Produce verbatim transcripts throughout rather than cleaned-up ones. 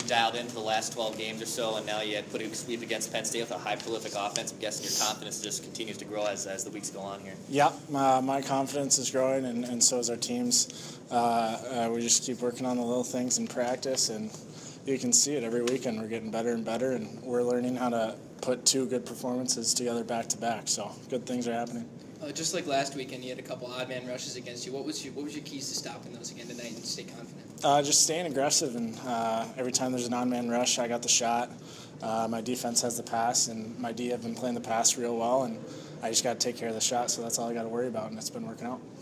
dialed in for the last twelve games or so, and now you had put a sweep against Penn State with a high prolific offense. I'm guessing your confidence just continues to grow as, as the weeks go on here. Yeah, my, my confidence is growing, and, and so is our team's. Uh, uh, we just keep working on the little things in practice, and you can see it every weekend. We're getting better and better, and we're learning how to put two good performances together back to back. So good things are happening. Uh, just like last weekend, you had a couple odd man rushes against you. What was your, what was your keys to stopping those again tonight and stay confident? Uh, just staying aggressive, and uh, every time there's an odd man rush, I got the shot. Uh, my defense has the pass, and my D have been playing the pass real well, and I just got to take care of the shot. So that's all I got to worry about, and it's been working out.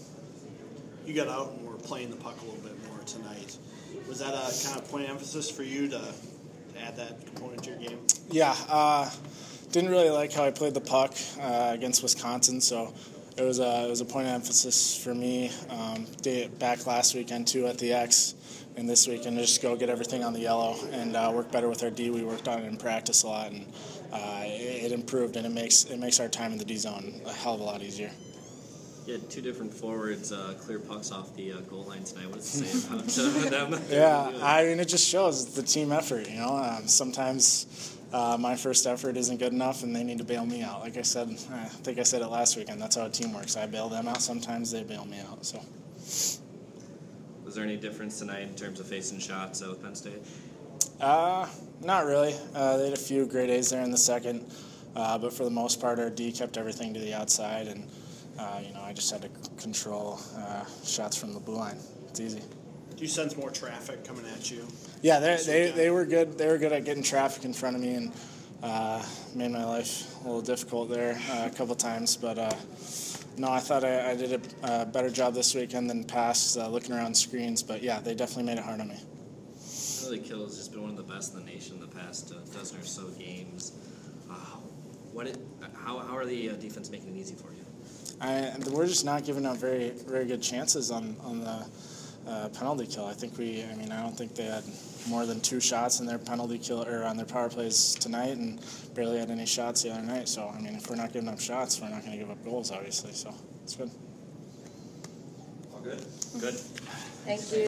You got out and were playing the puck a little bit more tonight. Was that a kind of point of emphasis for you to, to add that component to your game? Yeah. Uh, Didn't really like how I played the puck uh, against Wisconsin, so it was a it was a point of emphasis for me. Um, day, back last weekend too at the X, and this weekend just go get everything on the yellow and uh, work better with our D. We worked on it in practice a lot, and uh, it, it improved, and it makes it makes our time in the D zone a hell of a lot easier. You had two different forwards uh, clear pucks off the uh, goal line tonight. What does it say about uh, them? Yeah, I mean, it just shows the team effort. You know, um, sometimes. Uh, my first effort isn't good enough, and they need to bail me out. Like I said, I think I said it last weekend. That's how a team works. I bail them out. Sometimes they bail me out. So, was there any difference tonight in terms of facing shots uh, with Penn State? Uh, not really. Uh, they had a few great A's there in the second, uh, but for the most part, our D kept everything to the outside, and uh, you know, I just had to control uh, shots from the blue line. It's easy. Do you sense more traffic coming at you? Yeah, they they they were good. They were good at getting traffic in front of me, and uh, made my life a little difficult there uh, a couple times. But uh, no, I thought I, I did a, a better job this weekend than past uh, looking around screens. But yeah, they definitely made it hard on me. Billy Kill has just been one of the best in the nation the past uh, dozen or so games. Uh, what it, how how are the uh, defense making it easy for you? I, we're just not giving up very very good chances on on the. Uh, penalty kill. I think we. I mean, I don't think they had more than two shots in their penalty kill or on their power plays tonight, and barely had any shots the other night. So, I mean, if we're not giving up shots, we're not going to give up goals, obviously. So, it's good. All good. Good. Thank you.